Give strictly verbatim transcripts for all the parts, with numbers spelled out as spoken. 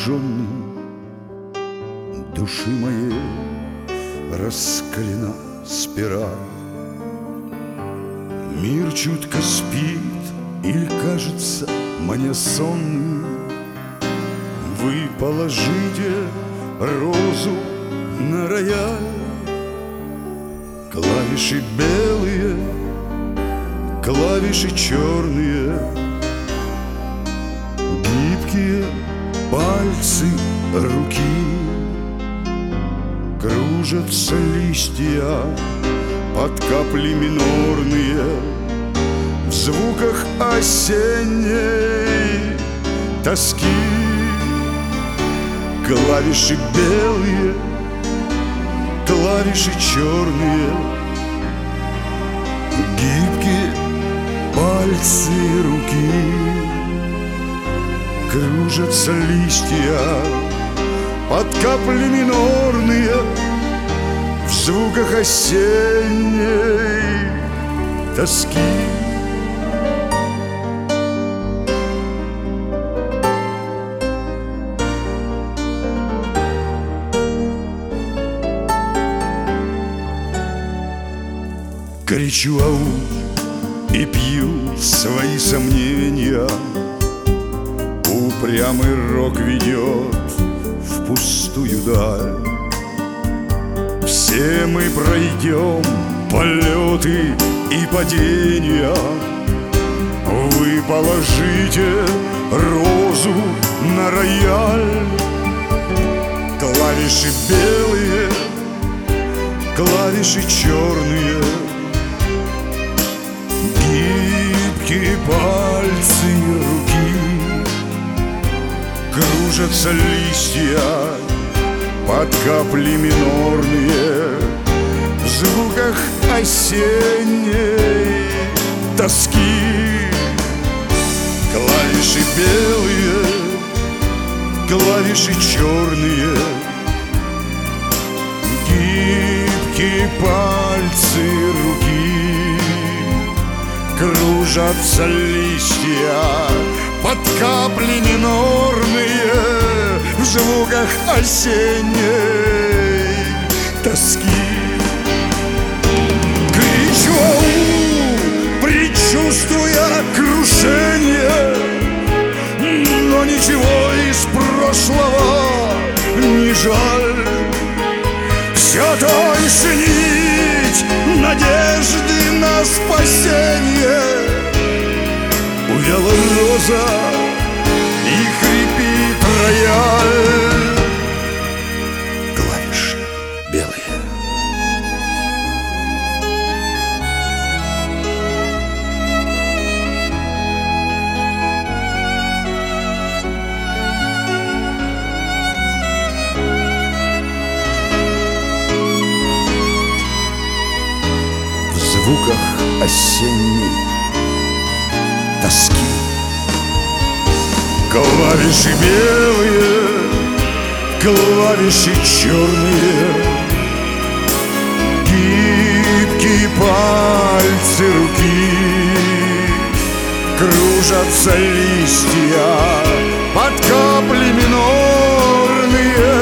обожженной души моей раскалена спираль. Мир чутко спит, или кажется мне сонным. Вы положите розу на рояль. Клавиши белые, клавиши черные, гибкие пальцы руки. Кружатся листья под капли минорные в звуках осенней тоски. Клавиши белые, клавиши черные, гибкие пальцы руки. Кружатся листья под капли минорные в звуках осенней тоски. Кричу ау и пью свои сомнения. Упрямый рок ведет в пустую даль. Все мы пройдем полеты и падения. Вы положите розу на рояль. Клавиши белые, клавиши черные, гибкие пальцы руки. Кружатся листья под капли минорные в звуках осенней тоски. Клавиши белые, клавиши черные, гибкие пальцы руки. Кружатся листья под капли минорные в звуках осенней тоски. Кричу ау, предчувствуя крушение, но ничего из прошлого не жаль. Все тоньше нить надежды на спасение. Увяла роза и хрипит рояль. Клавиши белые. В звуках осенней тоски. Клавиши белые, клавиши черные, гибкие пальцы руки. Кружатся листья под капли минорные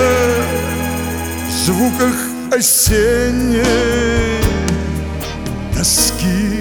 в звуках осенней тоски.